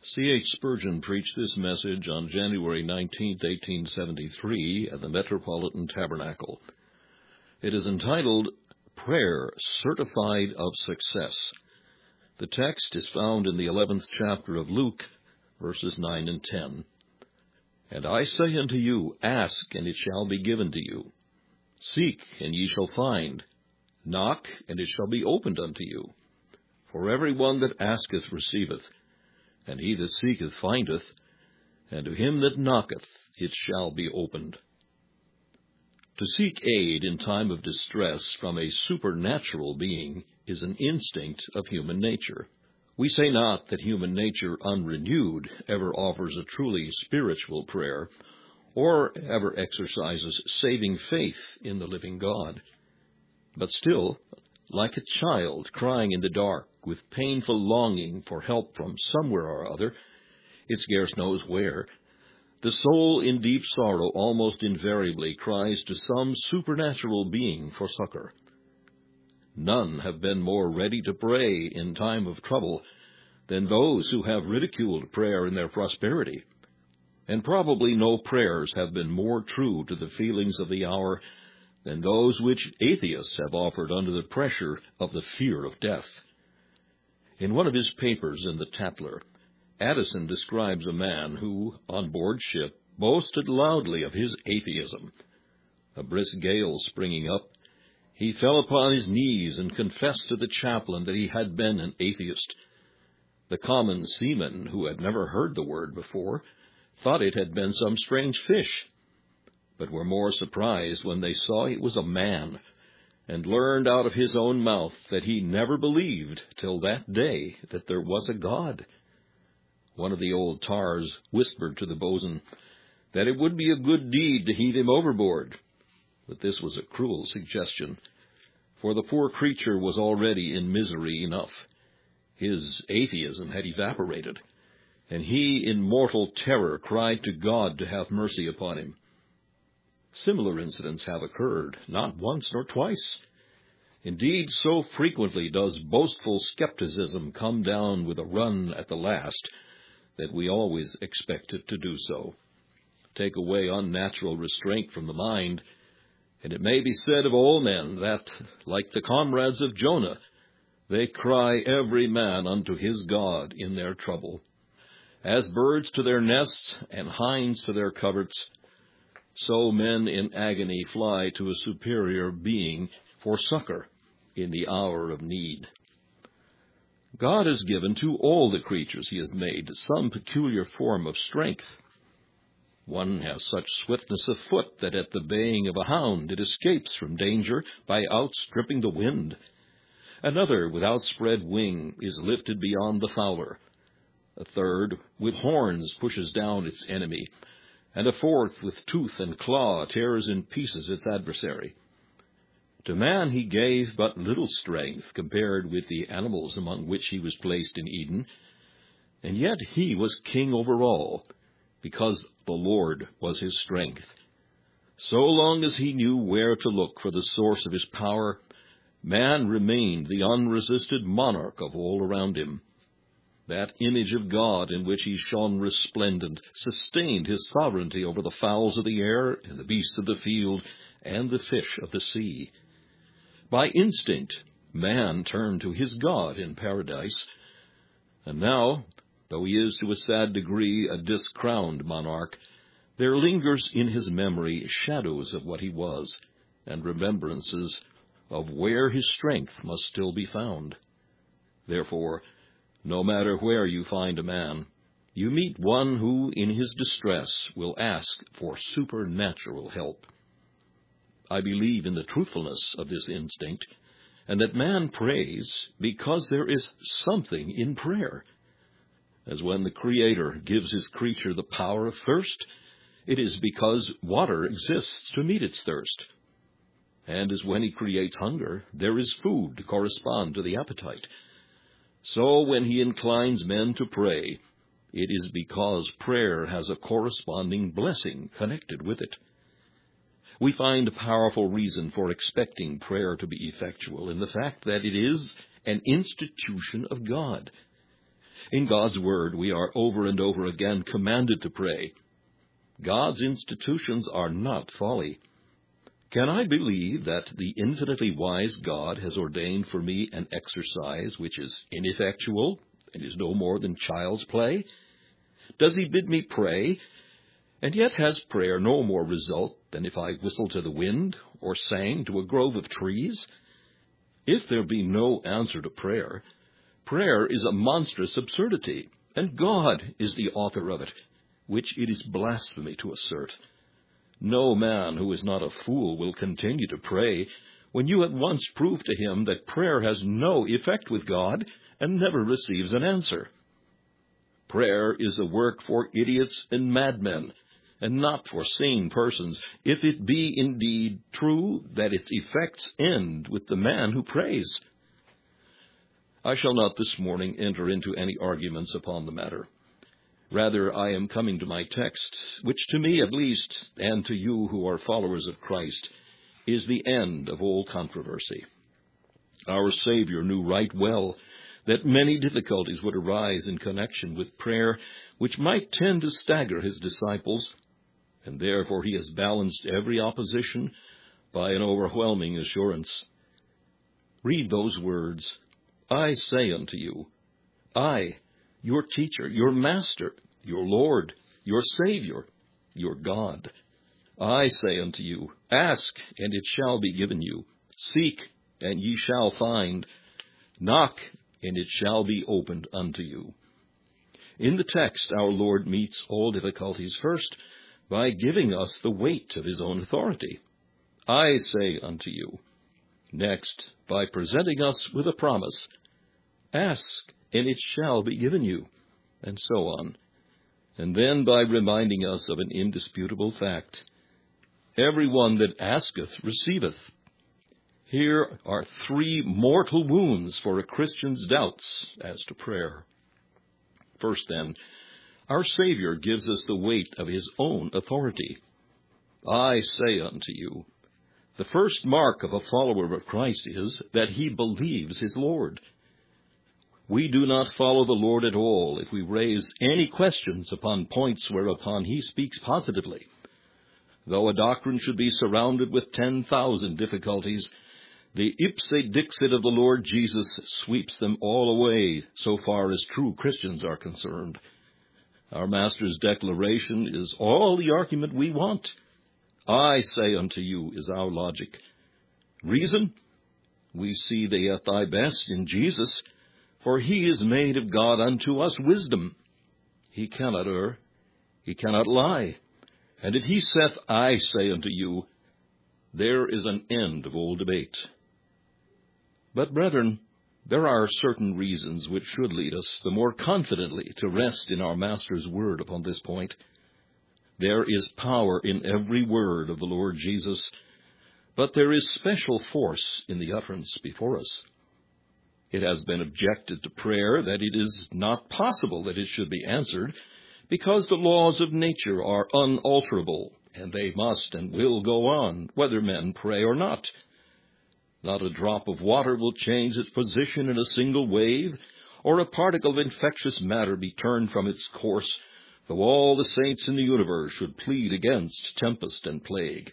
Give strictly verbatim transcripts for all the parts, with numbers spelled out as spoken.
C H Spurgeon preached this message on January nineteenth, eighteen seventy-three, at the Metropolitan Tabernacle. It is entitled, Prayer Certified of Success. The text is found in the eleventh chapter of Luke, verses nine and ten. And I say unto you, ask, and it shall be given to you. Seek, and ye shall find. Knock, and it shall be opened unto you. For every one that asketh receiveth, and he that seeketh findeth, and to him that knocketh it shall be opened. To seek aid in time of distress from a supernatural being is an instinct of human nature. We say not that human nature unrenewed ever offers a truly spiritual prayer, or ever exercises saving faith in the living God. But still, like a child crying in the dark with painful longing for help from somewhere or other, it scarce knows where, the soul in deep sorrow almost invariably cries to some supernatural being for succor. None have been more ready to pray in time of trouble than those who have ridiculed prayer in their prosperity, and probably no prayers have been more true to the feelings of the hour than those which atheists have offered under the pressure of the fear of death. In one of his papers in the Tatler, Addison describes a man who, on board ship, boasted loudly of his atheism. A brisk gale springing up, he fell upon his knees and confessed to the chaplain that he had been an atheist. The common seamen, who had never heard the word before, thought it had been some strange fish, but were more surprised when they saw it was a man, and learned out of his own mouth that he never believed till that day that there was a God. One of the old tars whispered to the boatswain that it would be a good deed to heave him overboard, but this was a cruel suggestion, for the poor creature was already in misery enough. His atheism had evaporated, and he in mortal terror cried to God to have mercy upon him. Similar incidents have occurred, not once nor twice. Indeed, so frequently does boastful skepticism come down with a run at the last, that we always expect it to do so. Take away unnatural restraint from the mind, and it may be said of all men that, like the comrades of Jonah, they cry every man unto his God in their trouble. As birds to their nests, and hinds to their coverts, so men in agony fly to a superior being for succor in the hour of need. God has given to all the creatures he has made some peculiar form of strength. One has such swiftness of foot that at the baying of a hound it escapes from danger by outstripping the wind. Another, with outspread wing, is lifted beyond the fowler. A third, with horns, pushes down its enemy, and a fourth, with tooth and claw, tears in pieces its adversary. To man he gave but little strength compared with the animals among which he was placed in Eden, and yet he was king over all, because the Lord was his strength. So long as he knew where to look for the source of his power, man remained the unresisted monarch of all around him. That image of God in which he shone resplendent sustained his sovereignty over the fowls of the air and the beasts of the field and the fish of the sea. By instinct, man turned to his God in paradise, and now, though he is to a sad degree a discrowned monarch, there lingers in his memory shadows of what he was, and remembrances of where his strength must still be found. Therefore, no matter where you find a man, you meet one who, in his distress, will ask for supernatural help. I believe in the truthfulness of this instinct, and that man prays because there is something in prayer. As when the Creator gives his creature the power of thirst, it is because water exists to meet its thirst. And as when he creates hunger, there is food to correspond to the appetite. So when he inclines men to pray, it is because prayer has a corresponding blessing connected with it. We find a powerful reason for expecting prayer to be effectual in the fact that it is an institution of God. In God's Word, we are over and over again commanded to pray. God's institutions are not folly. Can I believe that the infinitely wise God has ordained for me an exercise which is ineffectual and is no more than child's play? Does he bid me pray, and yet has prayer no more result than if I whistled to the wind or sang to a grove of trees? If there be no answer to prayer, prayer is a monstrous absurdity, and God is the author of it, which it is blasphemy to assert. No man who is not a fool will continue to pray when you at once prove to him that prayer has no effect with God and never receives an answer. Prayer is a work for idiots and madmen, and not for sane persons, if it be indeed true that its effects end with the man who prays. I shall not this morning enter into any arguments upon the matter. Rather, I am coming to my text, which to me at least, and to you who are followers of Christ, is the end of all controversy. Our Savior knew right well that many difficulties would arise in connection with prayer, which might tend to stagger his disciples, and therefore he has balanced every opposition by an overwhelming assurance. Read those words, "I say unto you," I, your teacher, your master, your Lord, your Savior, your God. I say unto you, ask, and it shall be given you. Seek, and ye shall find. Knock, and it shall be opened unto you. In the text, our Lord meets all difficulties first by giving us the weight of his own authority. I say unto you. Next, by presenting us with a promise. Ask, and it shall be given you, and so on. And then by reminding us of an indisputable fact. Every one that asketh receiveth. Here are three mortal wounds for a Christian's doubts as to prayer. First, then, our Savior gives us the weight of his own authority. I say unto you. The first mark of a follower of Christ is that he believes his Lord. We do not follow the Lord at all if we raise any questions upon points whereupon he speaks positively. Though a doctrine should be surrounded with ten thousand difficulties, the ipse dixit of the Lord Jesus sweeps them all away so far as true Christians are concerned. Our Master's declaration is all the argument we want. I say unto you is our logic. Reason? We see thee at thy best in Jesus, for he is made of God unto us wisdom. He cannot err, he cannot lie. And if he saith, I say unto you, there is an end of all debate. But, brethren, there are certain reasons which should lead us the more confidently to rest in our Master's word upon this point. There is power in every word of the Lord Jesus, but there is special force in the utterance before us. It has been objected to prayer that it is not possible that it should be answered, because the laws of nature are unalterable, and they must and will go on, whether men pray or not. Not a drop of water will change its position in a single wave, or a particle of infectious matter be turned from its course, though all the saints in the universe should plead against tempest and plague.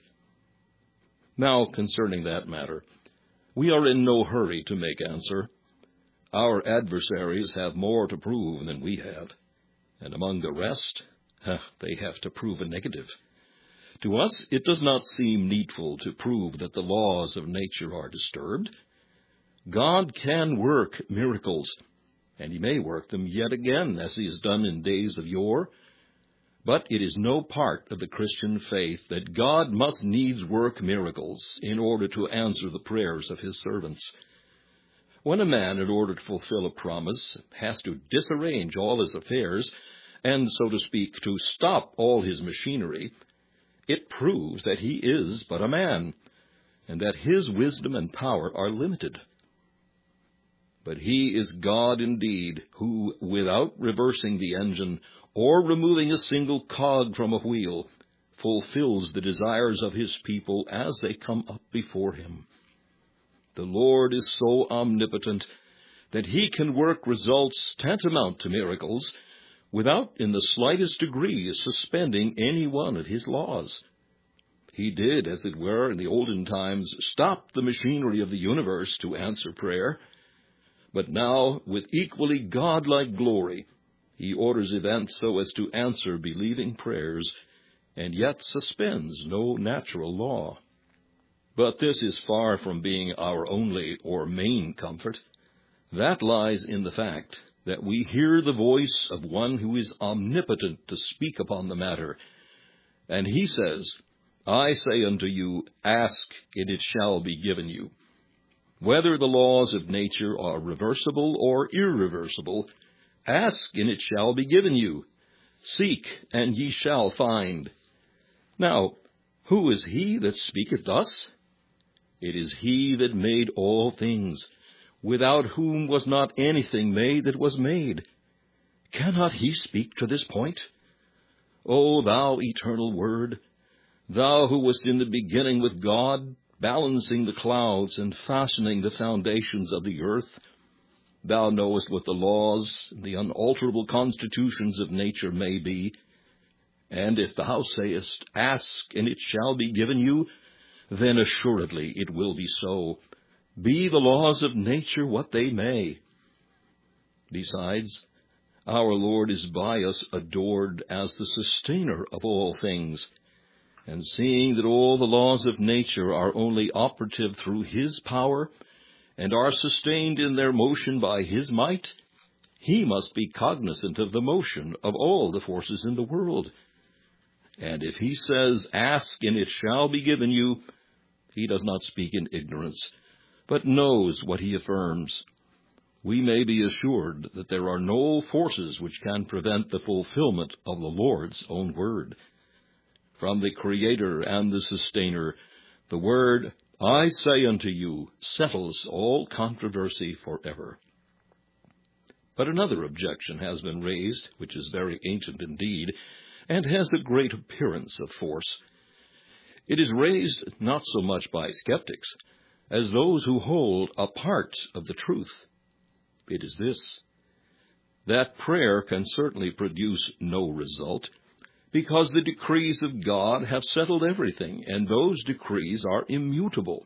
Now, concerning that matter, we are in no hurry to make answer. Our adversaries have more to prove than we have, and among the rest, they have to prove a negative. To us, it does not seem needful to prove that the laws of nature are disturbed. God can work miracles, and he may work them yet again, as he has done in days of yore. But it is no part of the Christian faith that God must needs work miracles in order to answer the prayers of his servants. When a man, in order to fulfill a promise, has to disarrange all his affairs, and, so to speak, to stop all his machinery, it proves that he is but a man, and that his wisdom and power are limited. But he is God indeed, who, without reversing the engine, or removing a single cog from a wheel, fulfills the desires of his people as they come up before him. The Lord is so omnipotent that he can work results tantamount to miracles without in the slightest degree suspending any one of his laws. He did, as it were, in the olden times, stop the machinery of the universe to answer prayer. But now, with equally godlike glory, he orders events so as to answer believing prayers, and yet suspends no natural law. But this is far from being our only or main comfort. That lies in the fact that we hear the voice of one who is omnipotent to speak upon the matter. And he says, I say unto you, ask, and it shall be given you. Whether the laws of nature are reversible or irreversible, ask, and it shall be given you. Seek, and ye shall find. Now, who is he that speaketh thus? It is he that made all things, without whom was not anything made that was made. Cannot he speak to this point? O thou eternal Word, thou who wast in the beginning with God, balancing the clouds and fastening the foundations of the earth, thou knowest what the laws, the unalterable constitutions of nature may be. And if thou sayest, ask, and it shall be given you, then assuredly it will be so, be the laws of nature what they may. Besides, our Lord is by us adored as the sustainer of all things, and seeing that all the laws of nature are only operative through his power, and are sustained in their motion by his might, he must be cognizant of the motion of all the forces in the world. And if he says, ask, and it shall be given you, he does not speak in ignorance, but knows what he affirms. We may be assured that there are no forces which can prevent the fulfillment of the Lord's own word. From the Creator and the Sustainer, the word, I say unto you, settles all controversy forever. But another objection has been raised, which is very ancient indeed, and has a great appearance of force. It is raised not so much by skeptics as those who hold a part of the truth. It is this, that prayer can certainly produce no result, because the decrees of God have settled everything, and those decrees are immutable.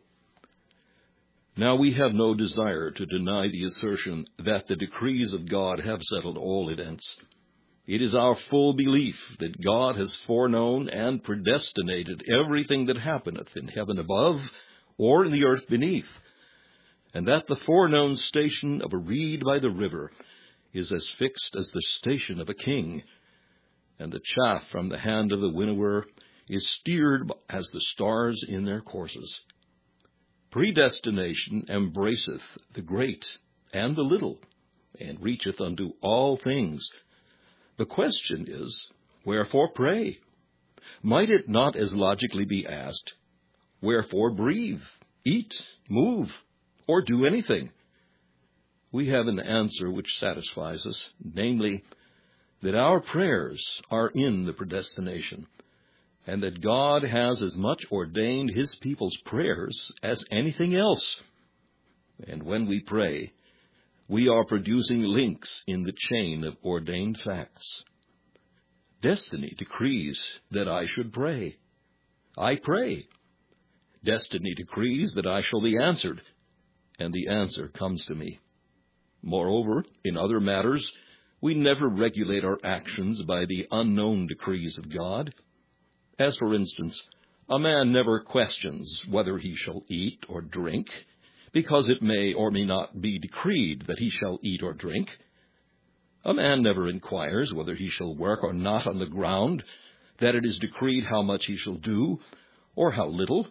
Now, we have no desire to deny the assertion that the decrees of God have settled all events. It is our full belief that God has foreknown and predestinated everything that happeneth in heaven above or in the earth beneath, and that the foreknown station of a reed by the river is as fixed as the station of a king, and the chaff from the hand of the winnower is steered as the stars in their courses. Predestination embraceth the great and the little, and reacheth unto all things. The question is, wherefore pray? Might it not as logically be asked, wherefore breathe, eat, move, or do anything? We have an answer which satisfies us, namely, that our prayers are in the predestination, and that God has as much ordained his people's prayers as anything else. And when we pray, we are producing links in the chain of ordained facts. Destiny decrees that I should pray. I pray. Destiny decrees that I shall be answered, and the answer comes to me. Moreover, in other matters, we never regulate our actions by the unknown decrees of God. As, for instance, a man never questions whether he shall eat or drink, because it may or may not be decreed that he shall eat or drink. A man never inquires whether he shall work or not on the ground, that it is decreed how much he shall do, or how little.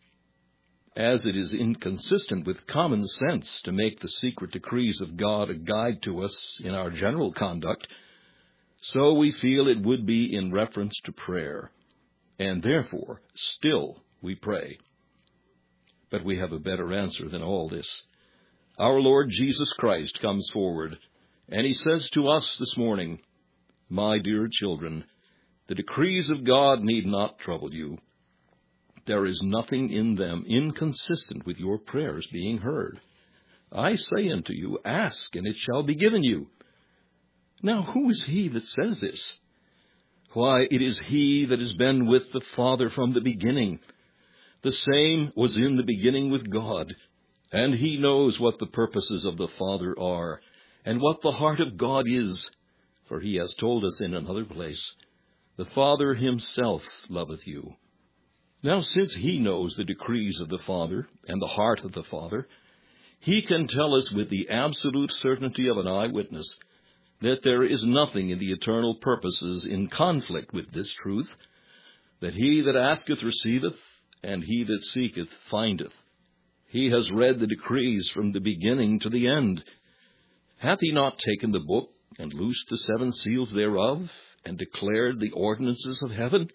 As it is inconsistent with common sense to make the secret decrees of God a guide to us in our general conduct, so we feel it would be in reference to prayer, and therefore still we pray. But we have a better answer than all this. Our Lord Jesus Christ comes forward, and he says to us this morning, My dear children, the decrees of God need not trouble you. There is nothing in them inconsistent with your prayers being heard. I say unto you, ask, and it shall be given you. Now who is he that says this? Why, it is he that has been with the Father from the beginning. The same was in the beginning with God, and he knows what the purposes of the Father are, and what the heart of God is. For he has told us in another place, the Father himself loveth you. Now since he knows the decrees of the Father and the heart of the Father, he can tell us with the absolute certainty of an eyewitness that there is nothing in the eternal purposes in conflict with this truth, that he that asketh receiveth, and he that seeketh findeth. He has read the decrees from the beginning to the end. Hath he not taken the book, and loosed the seven seals thereof, and declared the ordinances of heaven?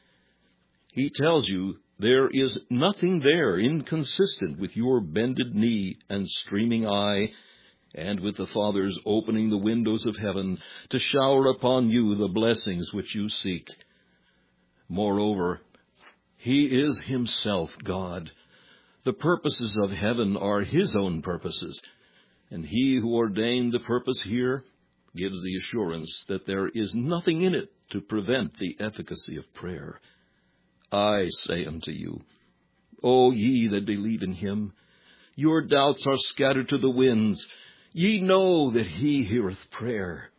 He tells you there is nothing there inconsistent with your bended knee and streaming eye, and with the Father's opening the windows of heaven to shower upon you the blessings which you seek. Moreover, he is himself God. The purposes of heaven are his own purposes, and he who ordained the purpose here gives the assurance that there is nothing in it to prevent the efficacy of prayer. I say unto you, O ye that believe in him, your doubts are scattered to the winds. Ye know that he heareth prayer.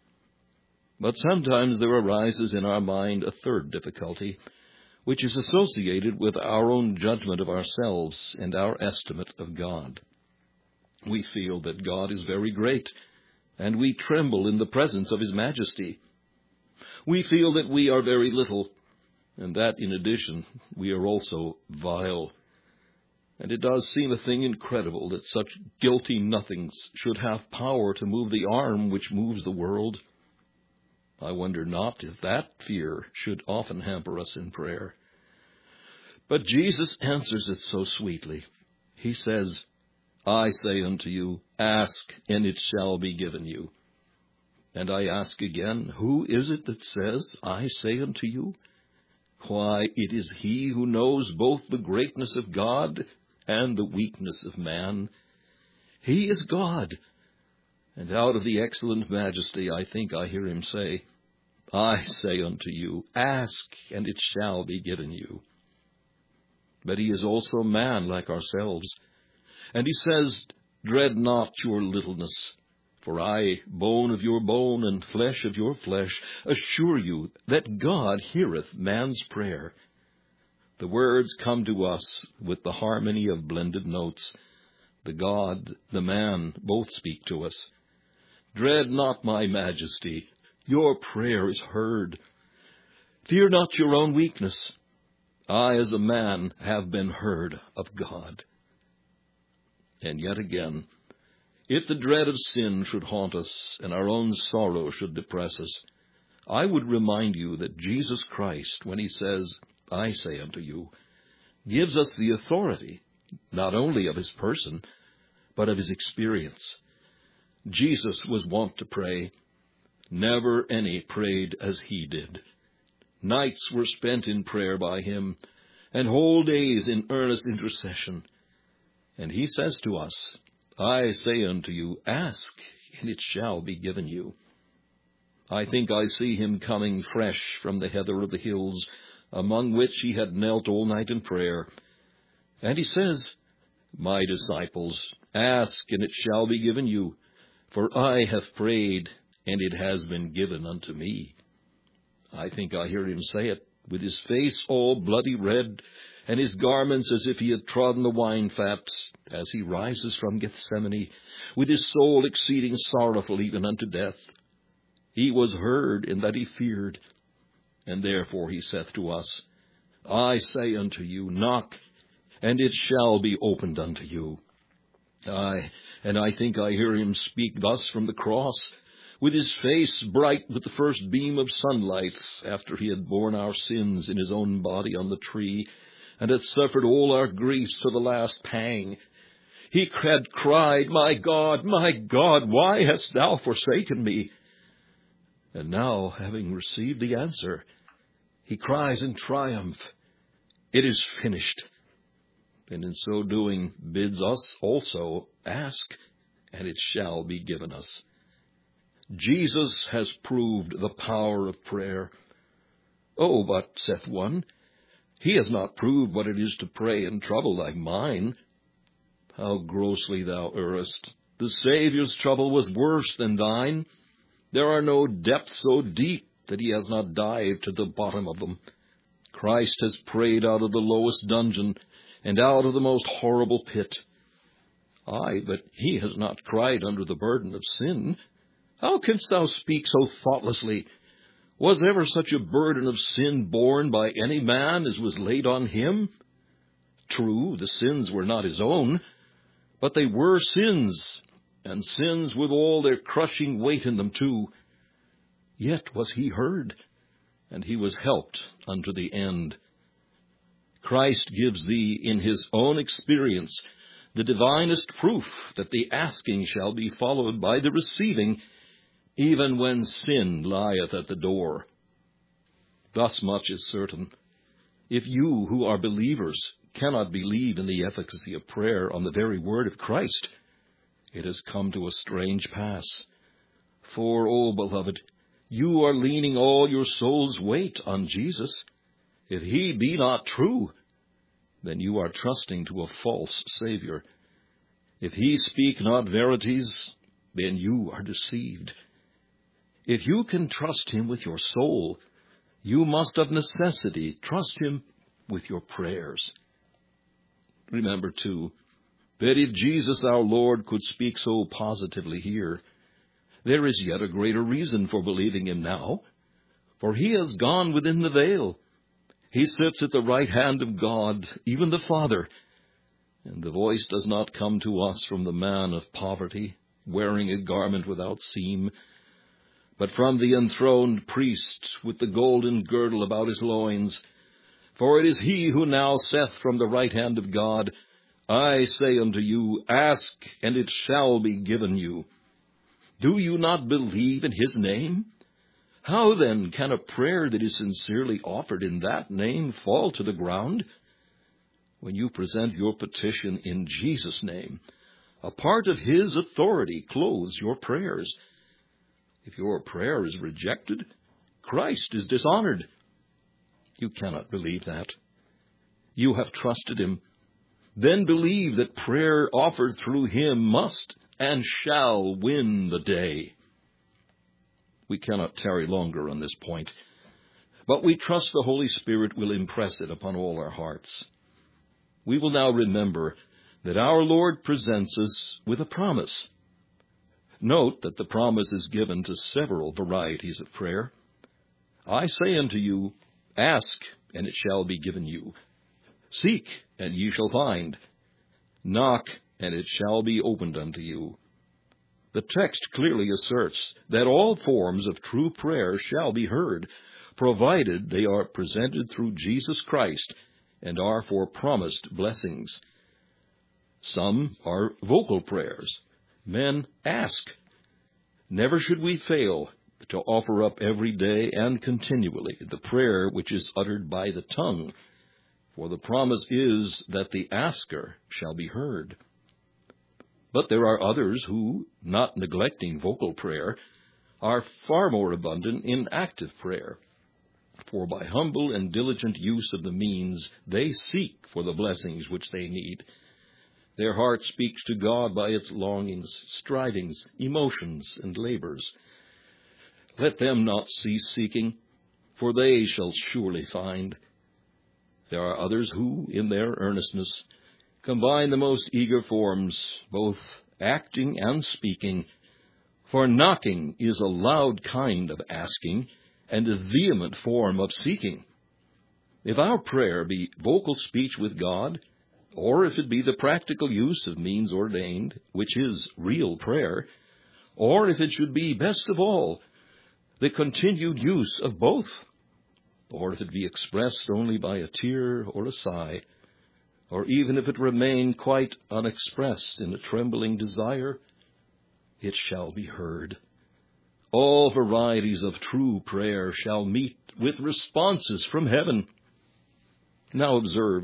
But sometimes there arises in our mind a third difficulty, which is associated with our own judgment of ourselves and our estimate of God. We feel that God is very great, and we tremble in the presence of his majesty. We feel that we are very little, and that, in addition, we are also vile. And it does seem a thing incredible that such guilty nothings should have power to move the arm which moves the world. I wonder not if that fear should often hamper us in prayer. But Jesus answers it so sweetly. He says, I say unto you, ask, and it shall be given you. And I ask again, who is it that says, I say unto you? Why, it is he who knows both the greatness of God and the weakness of man. He is God. And out of the excellent majesty, I think I hear him say, I say unto you, ask, and it shall be given you. But he is also man like ourselves. And he says, dread not your littleness, for I, bone of your bone and flesh of your flesh, assure you that God heareth man's prayer. The words come to us with the harmony of blended notes. The God, the man, both speak to us. Dread not my majesty. Your prayer is heard. Fear not your own weakness. I, as a man, have been heard of God. And yet again, if the dread of sin should haunt us and our own sorrow should depress us, I would remind you that Jesus Christ, when he says, I say unto you, gives us the authority, not only of his person, but of his experience. Jesus was wont to pray. Never any prayed as he did. Nights were spent in prayer by him, and whole days in earnest intercession. And he says to us, I say unto you, ask, and it shall be given you. I think I see him coming fresh from the heather of the hills, among which he had knelt all night in prayer. And he says, My disciples, ask, and it shall be given you, for I have prayed, and it has been given unto me. I think I hear him say it, with his face all bloody red, and his garments as if he had trodden the wine fats, as he rises from Gethsemane, with his soul exceeding sorrowful even unto death. He was heard in that he feared, and therefore he saith to us, I say unto you, knock, and it shall be opened unto you. Aye, and I think I hear him speak thus from the cross, with his face bright with the first beam of sunlight, after he had borne our sins in his own body on the tree, and had suffered all our griefs to the last pang. He had cried, My God, my God, why hast thou forsaken me? And now, having received the answer, he cries in triumph, It is finished. and in so doing bids us also ask, and it shall be given us. Jesus has proved the power of prayer. Oh, but, saith one, he has not proved what it is to pray in trouble like mine. How grossly thou errest! The Saviour's trouble was worse than thine. There are no depths so deep that he has not dived to the bottom of them. Christ has prayed out of the lowest dungeon, and out of the most horrible pit. Ay, but he has not cried under the burden of sin. How canst thou speak so thoughtlessly? Was ever such a burden of sin borne by any man as was laid on him? True, the sins were not his own, but they were sins, and sins with all their crushing weight in them too. Yet was he heard, and he was helped unto the end. Christ gives thee in his own experience the divinest proof that the asking shall be followed by the receiving, even when sin lieth at the door. Thus much is certain. If you who are believers cannot believe in the efficacy of prayer on the very word of Christ, it has come to a strange pass. For, O beloved, you are leaning all your soul's weight on Jesus. If he be not true, then you are trusting to a false Savior. If he speak not verities, then you are deceived. If you can trust him with your soul, you must of necessity trust him with your prayers. Remember, too, that if Jesus our Lord could speak so positively here, there is yet a greater reason for believing him now, for he has gone within the veil. He sits at the right hand of God, even the Father, and the voice does not come to us from the man of poverty, wearing a garment without seam, but from the enthroned priest with the golden girdle about his loins. For it is he who now saith from the right hand of God, I say unto you, ask, and it shall be given you. Do you not believe in his name? How then can a prayer that is sincerely offered in that name fall to the ground? When you present your petition in Jesus' name, a part of his authority clothes your prayers. If your prayer is rejected, Christ is dishonored. You cannot believe that. You have trusted him. Then believe that prayer offered through him must and shall win the day. We cannot tarry longer on this point, but we trust the Holy Spirit will impress it upon all our hearts. We will now remember that our Lord presents us with a promise. Note that the promise is given to several varieties of prayer. I say unto you, ask, and it shall be given you. Seek, and ye shall find. Knock, and it shall be opened unto you. The text clearly asserts that all forms of true prayer shall be heard, provided they are presented through Jesus Christ and are for promised blessings. Some are vocal prayers. Men ask. Never should we fail to offer up every day and continually the prayer which is uttered by the tongue, for the promise is that the asker shall be heard. But there are others who, not neglecting vocal prayer, are far more abundant in active prayer. For by humble and diligent use of the means, they seek for the blessings which they need. Their heart speaks to God by its longings, strivings, emotions, and labors. Let them not cease seeking, for they shall surely find. There are others who, in their earnestness, combine the most eager forms, both acting and speaking, for knocking is a loud kind of asking, and a vehement form of seeking. If our prayer be vocal speech with God, or if it be the practical use of means ordained, which is real prayer, or if it should be, best of all, the continued use of both, or if it be expressed only by a tear or a sigh, or even if it remain quite unexpressed in a trembling desire, it shall be heard. All varieties of true prayer shall meet with responses from heaven. Now observe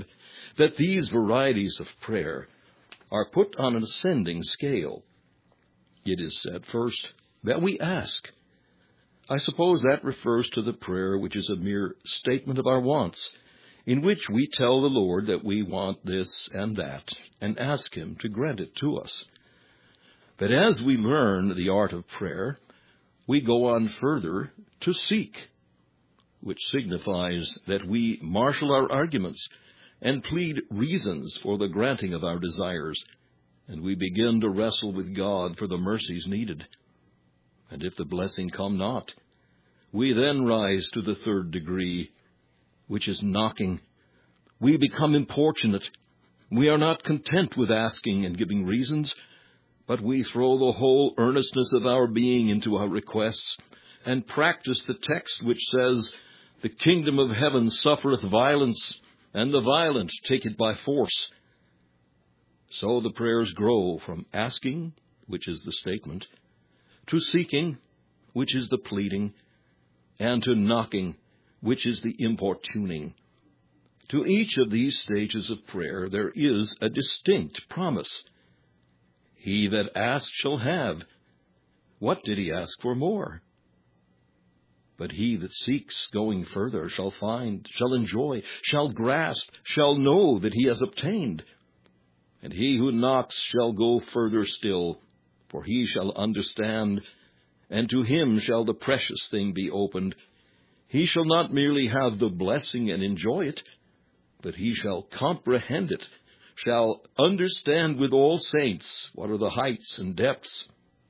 that these varieties of prayer are put on an ascending scale. It is said first that we ask. I suppose that refers to the prayer which is a mere statement of our wants, in which we tell the Lord that we want this and that, and ask Him to grant it to us. But as we learn the art of prayer, we go on further to seek, which signifies that we marshal our arguments and plead reasons for the granting of our desires, and we begin to wrestle with God for the mercies needed. And if the blessing come not, we then rise to the third degree, which is knocking. We become importunate. We are not content with asking and giving reasons, but we throw the whole earnestness of our being into our requests and practice the text which says, "The kingdom of heaven suffereth violence, and the violent take it by force." So the prayers grow from asking, which is the statement, to seeking, which is the pleading, and to knocking, which is the importuning. To each of these stages of prayer there is a distinct promise. He that asks shall have. What did he ask for more? But he that seeks, going further, shall find, shall enjoy, shall grasp, shall know that he has obtained. And he who knocks shall go further still, for he shall understand, and to him shall the precious thing be opened. He shall not merely have the blessing and enjoy it, but he shall comprehend it, shall understand with all saints what are the heights and depths.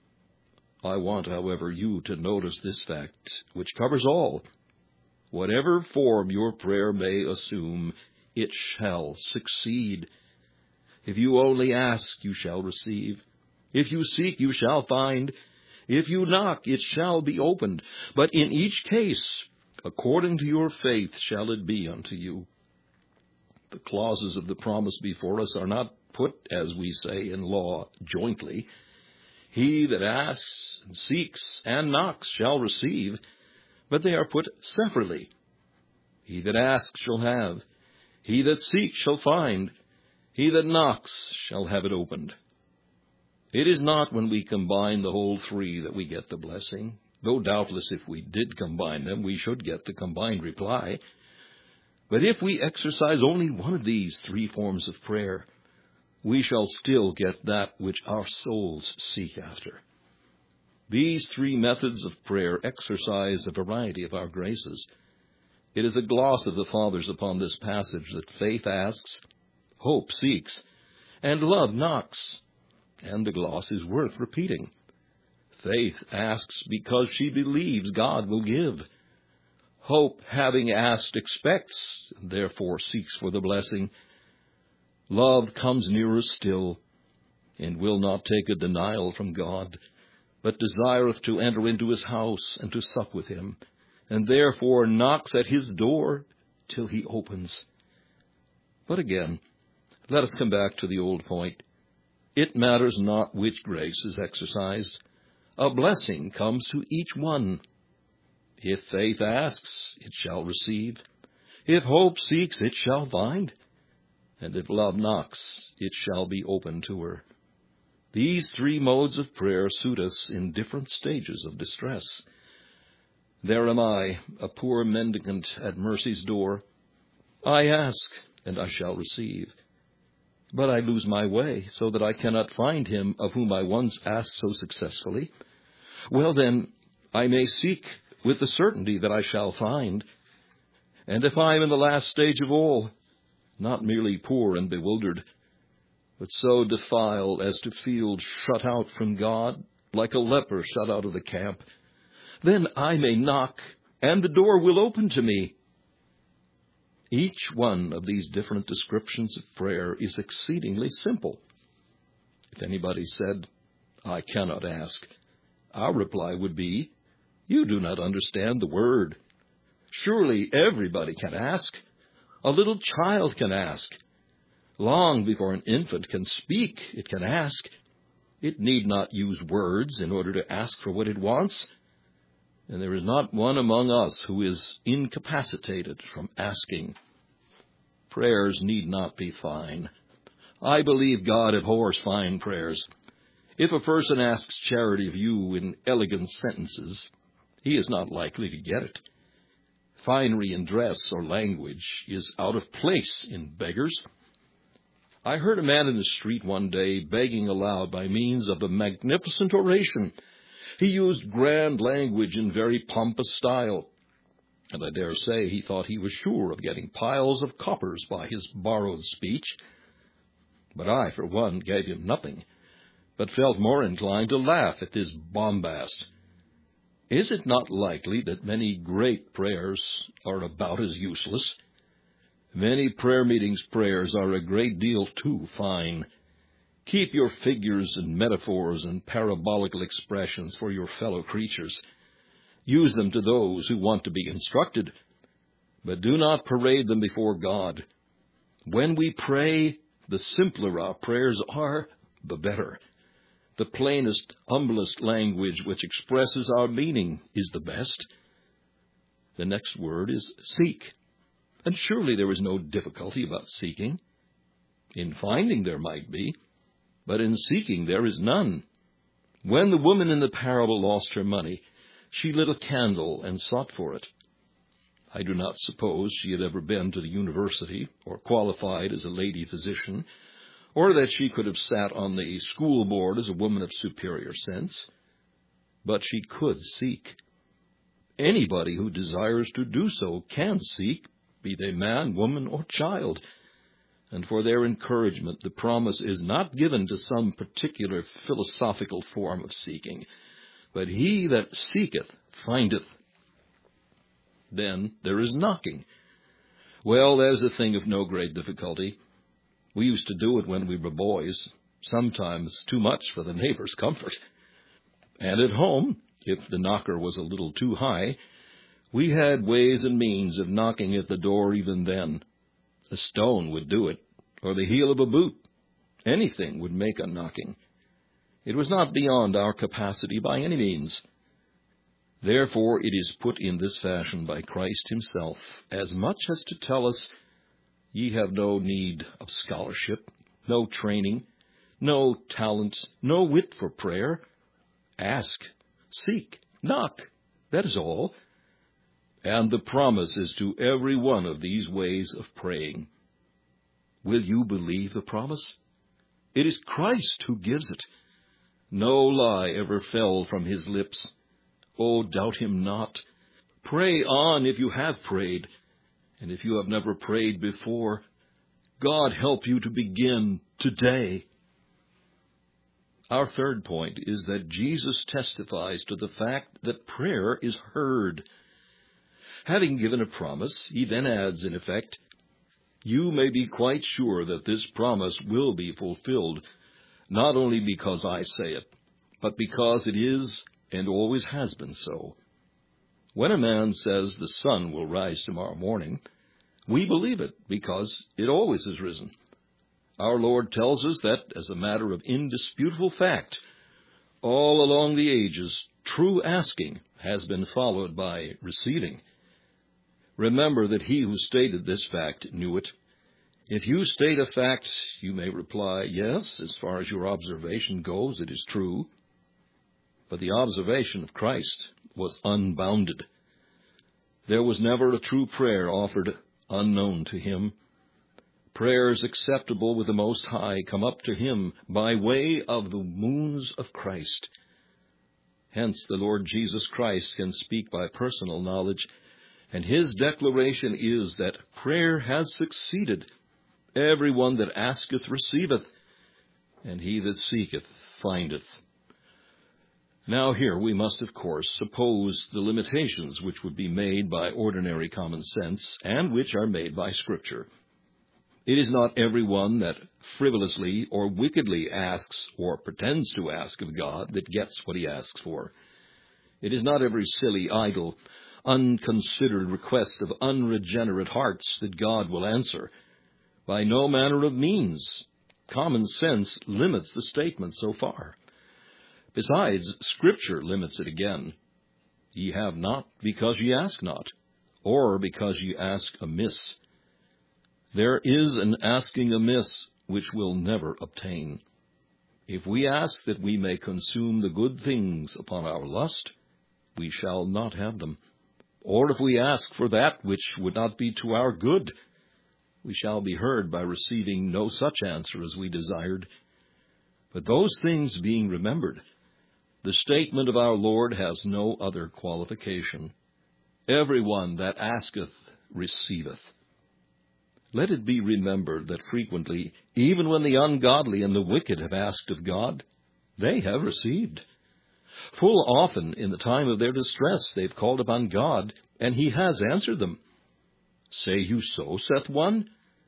I want, however, you to notice this fact, which covers all. Whatever form your prayer may assume, it shall succeed. If you only ask, you shall receive. If you seek, you shall find. If you knock, it shall be opened. But in each case, according to your faith shall it be unto you. The clauses of the promise before us are not put, as we say in law, jointly. He that asks and seeks and knocks shall receive, but they are put separately. He that asks shall have. He that seeks shall find. He that knocks shall have it opened. It is not when we combine the whole three that we get the blessing, though doubtless if we did combine them, we should get the combined reply. But if we exercise only one of these three forms of prayer, we shall still get that which our souls seek after. These three methods of prayer exercise a variety of our graces. It is a gloss of the Fathers upon this passage that faith asks, hope seeks, and love knocks. And the gloss is worth repeating. Faith asks because she believes God will give. Hope, having asked, expects, and therefore seeks for the blessing. Love comes nearer still, and will not take a denial from God, but desireth to enter into his house and to sup with him, and therefore knocks at his door till he opens. But again, let us come back to the old point. It matters not which grace is exercised. A blessing comes to each one. If faith asks, it shall receive. If hope seeks, it shall find. And if love knocks, it shall be opened to her. These three modes of prayer suit us in different stages of distress. There am I, a poor mendicant at mercy's door. I ask, and I shall receive. But I lose my way, so that I cannot find him of whom I once asked so successfully. Well, then, I may seek with the certainty that I shall find. And if I am in the last stage of all, not merely poor and bewildered, but so defiled as to feel shut out from God, like a leper shut out of the camp, then I may knock, and the door will open to me. Each one of these different descriptions of prayer is exceedingly simple. If anybody said, I cannot ask, our reply would be, you do not understand the word. Surely everybody can ask. A little child can ask. Long before an infant can speak, it can ask. It need not use words in order to ask for what it wants. And there is not one among us who is incapacitated from asking. Prayers need not be fine. I believe God abhors fine prayers. If a person asks charity of you in elegant sentences, he is not likely to get it. Finery in dress or language is out of place in beggars. I heard a man in the street one day begging aloud by means of a magnificent oration. He used grand language in very pompous style, and I dare say he thought he was sure of getting piles of coppers by his borrowed speech. But I, for one, gave him nothing, but felt more inclined to laugh at his bombast. Is it not likely that many great prayers are about as useless? Many prayer meetings prayers are a great deal too fine. Keep your figures and metaphors and parabolical expressions for your fellow creatures. Use them to those who want to be instructed, but do not parade them before God. When we pray, the simpler our prayers are, the better. The plainest, humblest language which expresses our meaning is the best. The next word is seek. And surely there is no difficulty about seeking. In finding there might be, but in seeking there is none. When the woman in the parable lost her money, she lit a candle and sought for it. I do not suppose she had ever been to the university or qualified as a lady physician, or that she could have sat on the school board as a woman of superior sense. But she could seek. Anybody who desires to do so can seek, be they man, woman, or child. And for their encouragement, the promise is not given to some particular philosophical form of seeking, but he that seeketh findeth. Then there is knocking. Well, that is a thing of no great difficulty. We used to do it when we were boys, sometimes too much for the neighbor's comfort. And at home, if the knocker was a little too high, we had ways and means of knocking at the door even then. A stone would do it, or the heel of a boot. Anything would make a knocking. It was not beyond our capacity by any means. Therefore it is put in this fashion by Christ himself, as much as to tell us, ye have no need of scholarship, no training, no talent, no wit for prayer. Ask, seek, knock, that is all. And the promise is to every one of these ways of praying. Will you believe the promise? It is Christ who gives it. No lie ever fell from his lips. Oh, doubt him not. Pray on if you have prayed, and if you have never prayed before, God help you to begin today. Our third point is that Jesus testifies to the fact that prayer is heard. Having given a promise, he then adds, in effect, you may be quite sure that this promise will be fulfilled, not only because I say it, but because it is and always has been so. When a man says the sun will rise tomorrow morning, we believe it because it always has risen. Our Lord tells us that, as a matter of indisputable fact, all along the ages, true asking has been followed by receiving. Remember that he who stated this fact knew it. If you state a fact, you may reply, yes, as far as your observation goes, it is true. But the observation of Christ was unbounded. There was never a true prayer offered unknown to him. Prayers acceptable with the Most High come up to him by way of the wounds of Christ. Hence the Lord Jesus Christ can speak by personal knowledge, and his declaration is that prayer has succeeded. Every one that asketh receiveth, and he that seeketh findeth. Now here we must, of course, suppose the limitations which would be made by ordinary common sense, and which are made by Scripture. It is not every one that frivolously or wickedly asks or pretends to ask of God that gets what he asks for. It is not every silly, idle, unconsidered request of unregenerate hearts that God will answer. By no manner of means. Common sense limits the statement so far. Besides, Scripture limits it again. Ye have not because ye ask not, or because ye ask amiss. There is an asking amiss which will never obtain. If we ask that we may consume the good things upon our lust, we shall not have them. Or if we ask for that which would not be to our good, we shall be heard by receiving no such answer as we desired. But those things being remembered, the statement of our Lord has no other qualification. Every one that asketh receiveth. Let it be remembered that frequently, even when the ungodly and the wicked have asked of God, they have received. Full often in the time of their distress they've called upon God, and he has answered them. Say you so, saith one?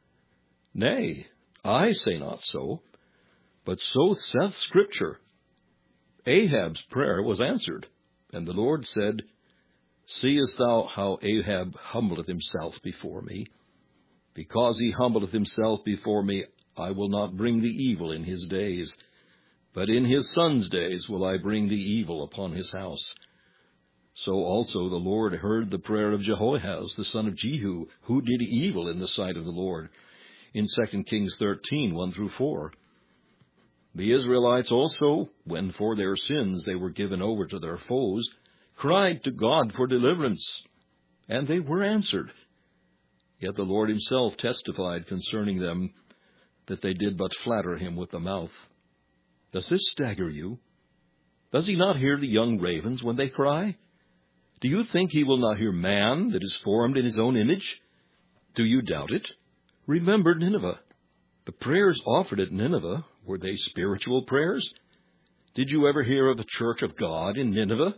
Nay, I say not so, but so saith Scripture. Ahab's prayer was answered, and the Lord said, Seest thou how Ahab humbleth himself before me? Because he humbleth himself before me, I will not bring the evil in his days, but in his son's days will I bring the evil upon his house. So also the Lord heard the prayer of Jehoahaz, the son of Jehu, who did evil in the sight of the Lord, in Second Kings thirteen, one through four. The Israelites also, when for their sins they were given over to their foes, cried to God for deliverance, and they were answered. Yet the Lord himself testified concerning them that they did but flatter him with the mouth. Does this stagger you? Does he not hear the young ravens when they cry? Do you think he will not hear man that is formed in his own image? Do you doubt it? Remember Nineveh. The prayers offered at Nineveh, were they spiritual prayers? Did you ever hear of a church of God in Nineveh?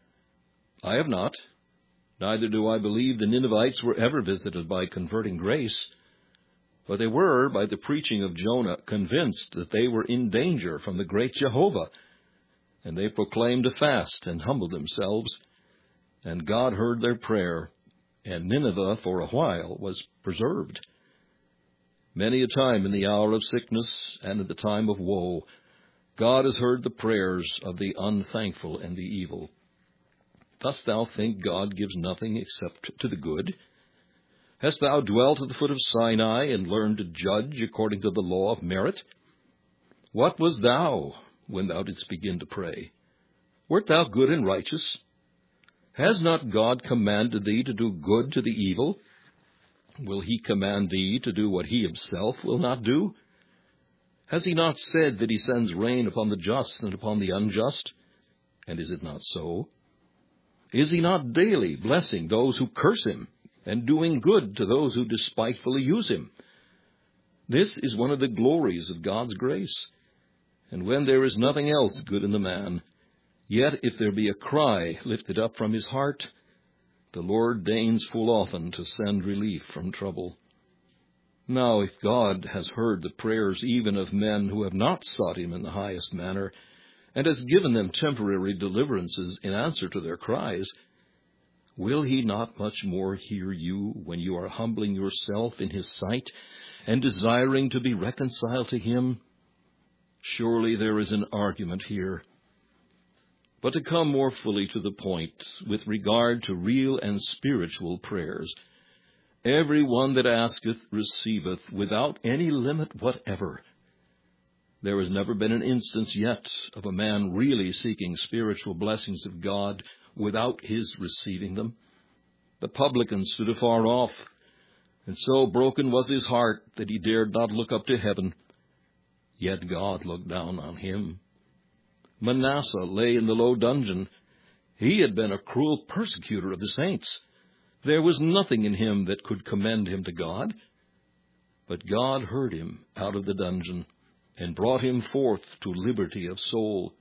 I have not. Neither do I believe the Ninevites were ever visited by converting grace. But they were, by the preaching of Jonah, convinced that they were in danger from the great Jehovah, and they proclaimed a fast and humbled themselves, and God heard their prayer, and Nineveh for a while was preserved. Many a time in the hour of sickness and in the time of woe, God has heard the prayers of the unthankful and the evil. Dost thou think God gives nothing except to the good? Hast thou dwelt at the foot of Sinai and learned to judge according to the law of merit? What was thou when thou didst begin to pray? Wert thou good and righteous? Has not God commanded thee to do good to the evil? Will he command thee to do what he himself will not do? Has he not said that he sends rain upon the just and upon the unjust? And is it not so? Is he not daily blessing those who curse him, and doing good to those who despitefully use him? This is one of the glories of God's grace. And when there is nothing else good in the man, yet if there be a cry lifted up from his heart, the Lord deigns full often to send relief from trouble. Now, if God has heard the prayers even of men who have not sought him in the highest manner, and has given them temporary deliverances in answer to their cries, will he not much more hear you when you are humbling yourself in his sight and desiring to be reconciled to him? Surely there is an argument here. But to come more fully to the point with regard to real and spiritual prayers, every one that asketh receiveth without any limit whatever. There has never been an instance yet of a man really seeking spiritual blessings of God without his receiving them. The publican stood afar off, and so broken was his heart that he dared not look up to heaven. Yet God looked down on him. Manasseh lay in the low dungeon. He had been a cruel persecutor of the saints. There was nothing in him that could commend him to God. But God heard him out of the dungeon, and brought him forth to liberty of soul.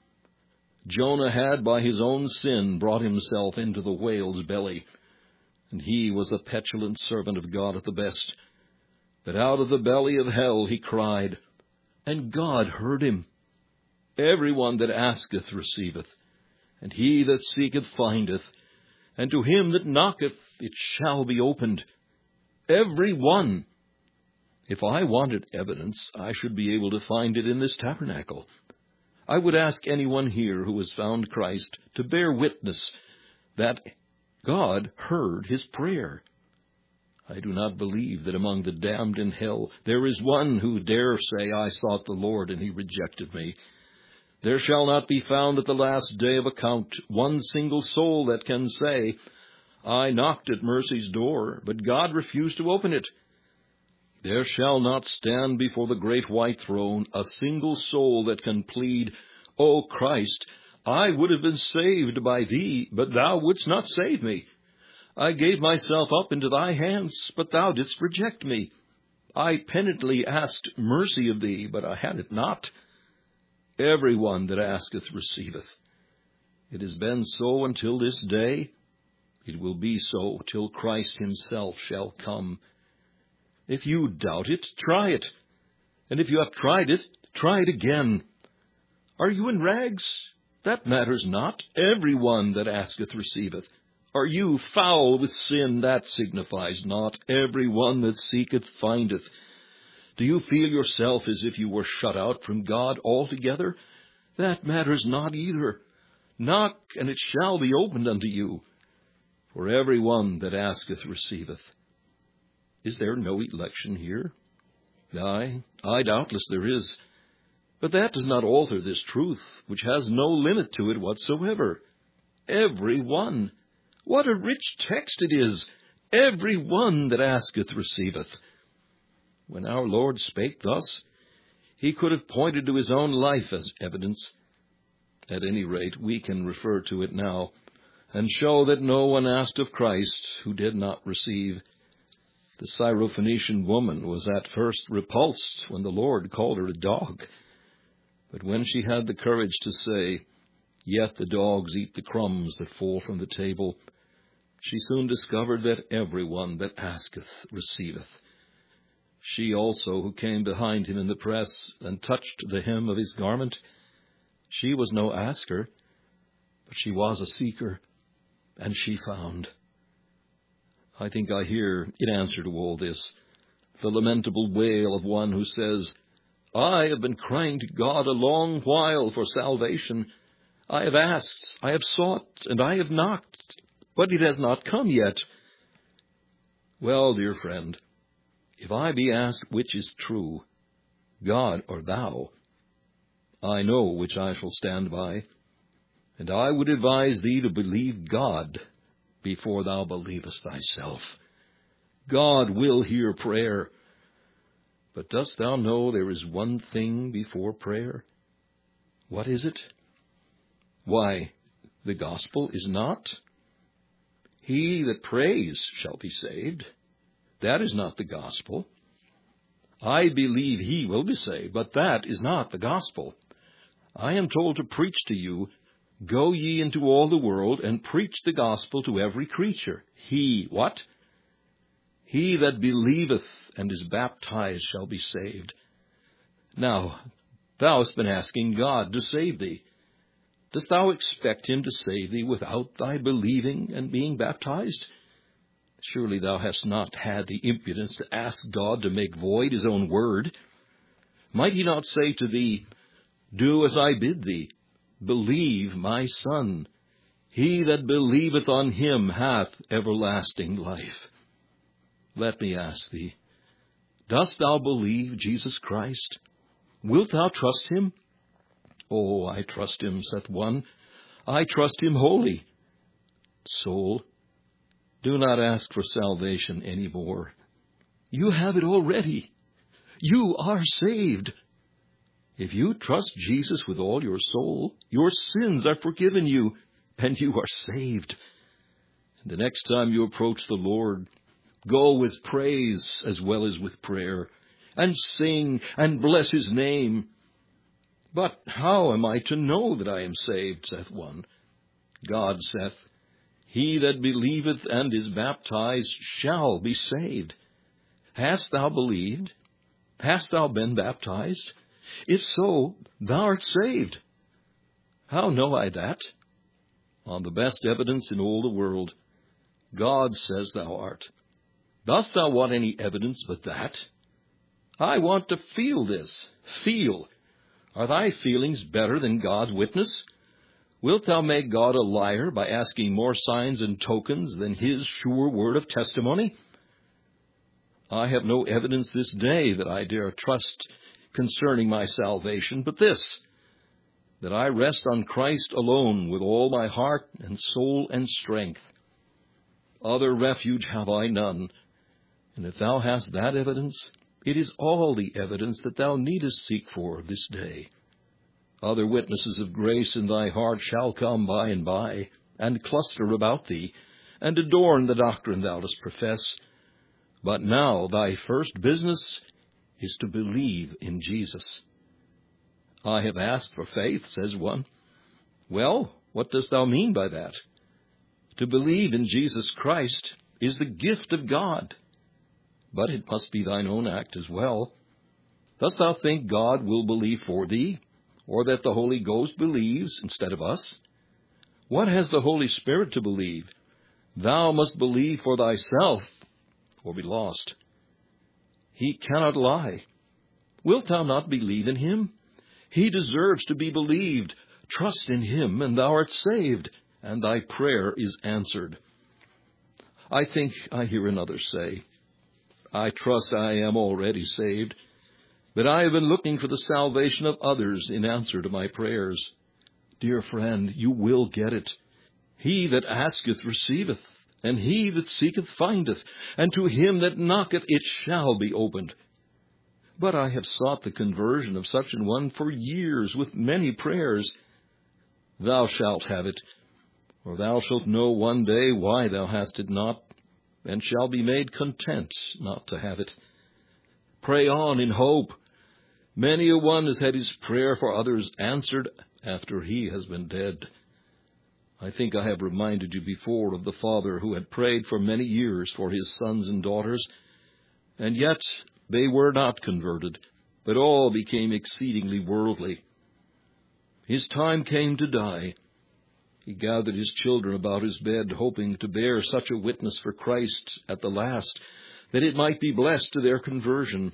Jonah had by his own sin brought himself into the whale's belly, and he was a petulant servant of God at the best. But out of the belly of hell he cried, and God heard him. Every one that asketh receiveth, and he that seeketh findeth, and to him that knocketh it shall be opened. Every one. If I wanted evidence, I should be able to find it in this tabernacle. I would ask anyone here who has found Christ to bear witness that God heard his prayer. I do not believe that among the damned in hell there is one who dare say, I sought the Lord, and he rejected me. There shall not be found at the last day of account one single soul that can say, I knocked at mercy's door, but God refused to open it. There shall not stand before the great white throne a single soul that can plead, O Christ, I would have been saved by thee, but thou wouldst not save me. I gave myself up into thy hands, but thou didst reject me. I penitently asked mercy of thee, but I had it not. Every one that asketh receiveth. It has been so until this day. It will be so till Christ himself shall come. If you doubt it, try it. And if you have tried it, try it again. Are you in rags? That matters not. Every one that asketh receiveth. Are you foul with sin? That signifies not. Every one that seeketh findeth. Do you feel yourself as if you were shut out from God altogether? That matters not either. Knock, and it shall be opened unto you. For every one that asketh receiveth. Is there no election here? Aye, aye, doubtless there is. But that does not alter this truth, which has no limit to it whatsoever. Every one. What a rich text it is! Every one that asketh receiveth. When our Lord spake thus, he could have pointed to his own life as evidence. At any rate, we can refer to it now, and show that no one asked of Christ who did not receive. The Syrophoenician woman was at first repulsed when the Lord called her a dog. But when she had the courage to say, Yet the dogs eat the crumbs that fall from the table, she soon discovered that every one that asketh receiveth. She also, who came behind him in the press and touched the hem of his garment, she was no asker, but she was a seeker, and she found. I think I hear, in answer to all this, the lamentable wail of one who says, I have been crying to God a long while for salvation. I have asked, I have sought, and I have knocked, but it has not come yet. Well, dear friend, if I be asked which is true, God or thou, I know which I shall stand by, and I would advise thee to believe God before thou believest thyself. God will hear prayer. But dost thou know there is one thing before prayer? What is it? Why, the gospel is not. He that prays shall be saved. That is not the gospel. I believe he will be saved, but that is not the gospel. I am told to preach to you, Go ye into all the world, and preach the gospel to every creature. He, what? He that believeth and is baptized shall be saved. Now, thou hast been asking God to save thee. Dost thou expect him to save thee without thy believing and being baptized? Surely thou hast not had the impudence to ask God to make void his own word. Might he not say to thee, Do as I bid thee, believe my Son. He that believeth on him hath everlasting life. Let me ask thee, dost thou believe Jesus Christ? Wilt thou trust him? Oh, I trust him, saith one. I trust him wholly. Soul, do not ask for salvation any more. You have it already. You are saved. If you trust Jesus with all your soul, your sins are forgiven you, and you are saved. And the next time you approach the Lord, go with praise as well as with prayer, and sing and bless his name. But how am I to know that I am saved, saith one? God saith, He that believeth and is baptized shall be saved. Hast thou believed? Hast thou been baptized? If so, thou art saved. How know I that? On the best evidence in all the world. God says thou art. Dost thou want any evidence but that? I want to feel this. Feel. Are thy feelings better than God's witness? Wilt thou make God a liar by asking more signs and tokens than his sure word of testimony? I have no evidence this day that I dare trust concerning my salvation, but this, that I rest on Christ alone with all my heart and soul and strength. Other refuge have I none, and if thou hast that evidence, it is all the evidence that thou needest seek for this day. Other witnesses of grace in thy heart shall come by and by, and cluster about thee, and adorn the doctrine thou dost profess. But now thy first business is to believe in Jesus. I have asked for faith, says one. Well, what dost thou mean by that? To believe in Jesus Christ is the gift of God, but it must be thine own act as well. Dost thou think God will believe for thee, or that the Holy Ghost believes instead of us? What has the Holy Spirit to believe? Thou must believe for thyself, or be lost. He cannot lie. Wilt thou not believe in him? He deserves to be believed. Trust in him, and thou art saved, and thy prayer is answered. I think I hear another say, I trust I am already saved, but I have been looking for the salvation of others in answer to my prayers. Dear friend, you will get it. He that asketh receiveth, and he that seeketh findeth, and to him that knocketh it shall be opened. But I have sought the conversion of such an one for years with many prayers. Thou shalt have it, or thou shalt know one day why thou hast it not, and shall be made content not to have it. Pray on in hope. Many a one has had his prayer for others answered after he has been dead. I think I have reminded you before of the father who had prayed for many years for his sons and daughters, and yet they were not converted, but all became exceedingly worldly. His time came to die. He gathered his children about his bed, hoping to bear such a witness for Christ at the last, that it might be blessed to their conversion.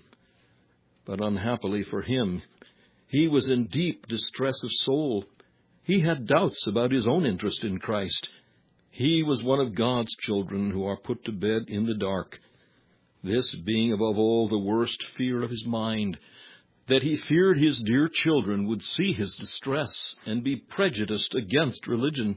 But unhappily for him, he was in deep distress of soul. He had doubts about his own interest in Christ. He was one of God's children who are put to bed in the dark, this being above all the worst fear of his mind, that he feared his dear children would see his distress and be prejudiced against religion.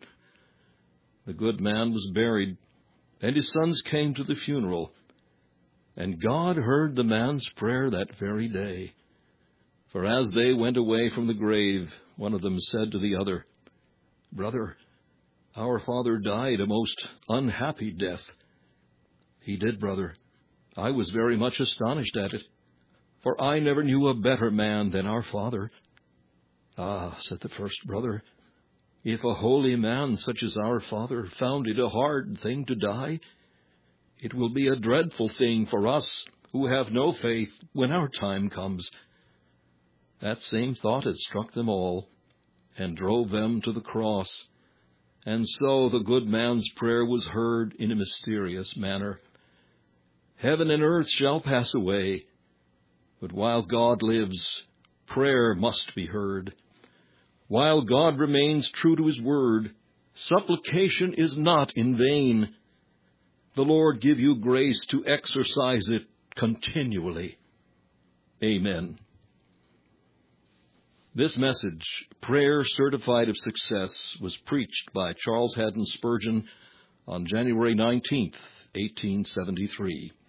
The good man was buried, and his sons came to the funeral, and God heard the man's prayer that very day. For as they went away from the grave, one of them said to the other, Brother, our father died a most unhappy death. He did, brother. I was very much astonished at it, for I never knew a better man than our father. Ah, said the first brother, if a holy man such as our father found it a hard thing to die, it will be a dreadful thing for us who have no faith when our time comes. That same thought had struck them all, and drove them to the cross. And so the good man's prayer was heard in a mysterious manner. Heaven and earth shall pass away, but while God lives, prayer must be heard. While God remains true to his word, supplication is not in vain. The Lord give you grace to exercise it continually. Amen. This message, Prayer Certified of Success, was preached by Charles Haddon Spurgeon on January nineteenth, eighteen seventy-three.